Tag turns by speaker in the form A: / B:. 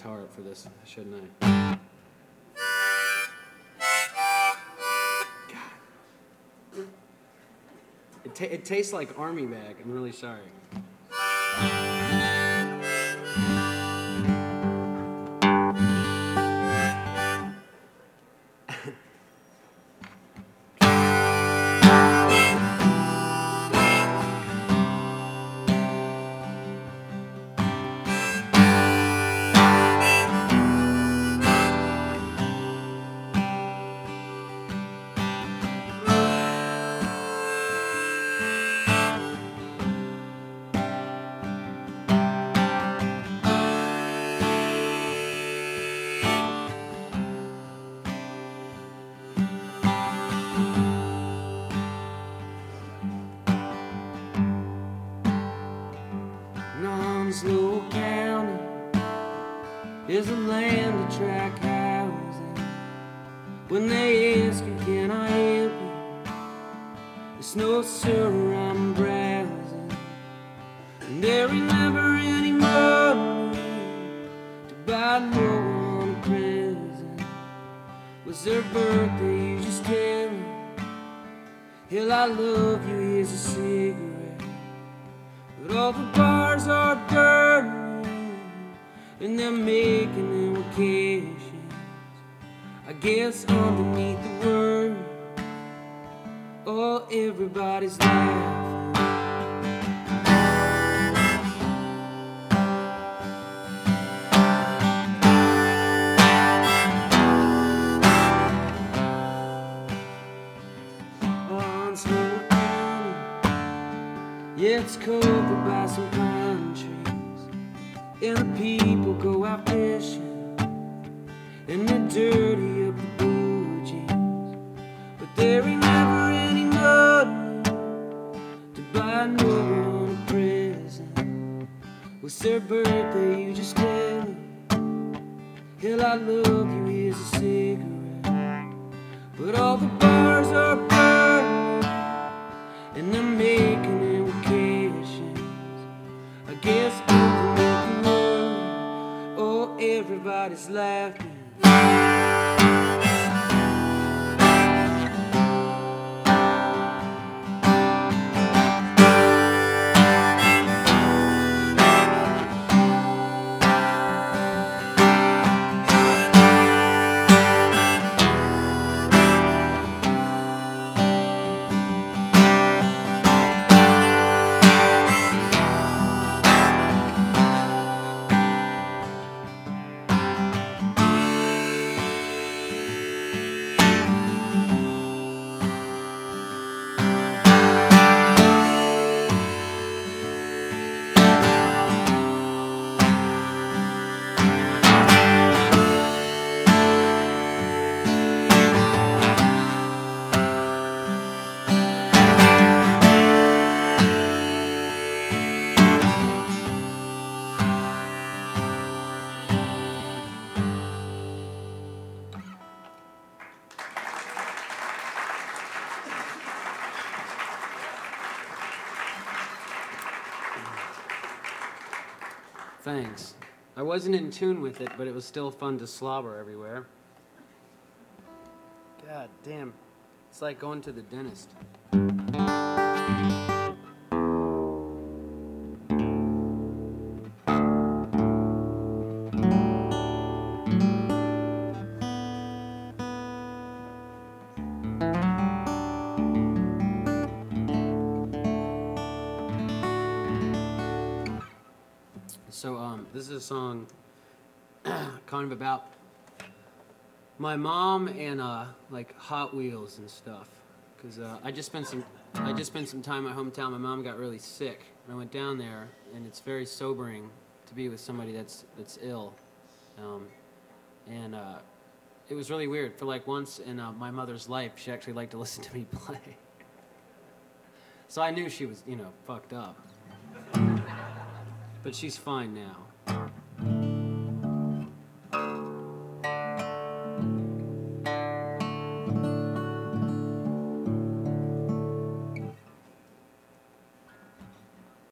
A: guitar up for this, shouldn't I? God. It tastes like army bag. I'm really sorry. Onslow County is a land of track housing. When they ask you, can I help you? It's no, sir, I'm browsing. And there ain't never any money to buy no one a present. Was their birthday, you just tell them, hell, I love you, here's a cigarette. But all the bars are burning, and they're making invocations. I guess underneath the word, oh, everybody's laughing. Onslow County, yeah, it's covered by some pine trees, and the people go out fishing, and they're dirty up the blue jeans. But there ain't never any money to buy no one a present. What's their birthday, you just tell them, hell, I love you, here's a cigarette. But all the bars are burning, and they're making invocations. I guess underneath the world, oh, everybody's laughing. Thanks. I wasn't in tune with it, but it was still fun to slobber everywhere. God damn. It's like going to the dentist. So, this is a song kind of about my mom and like Hot Wheels and stuff. Cause I just spent some time at my hometown. My mom got really sick, and I went down there, and it's very sobering to be with somebody that's ill, and it was really weird. For like once in my mother's life, she actually liked to listen to me play. So I knew she was, fucked up. But she's fine now.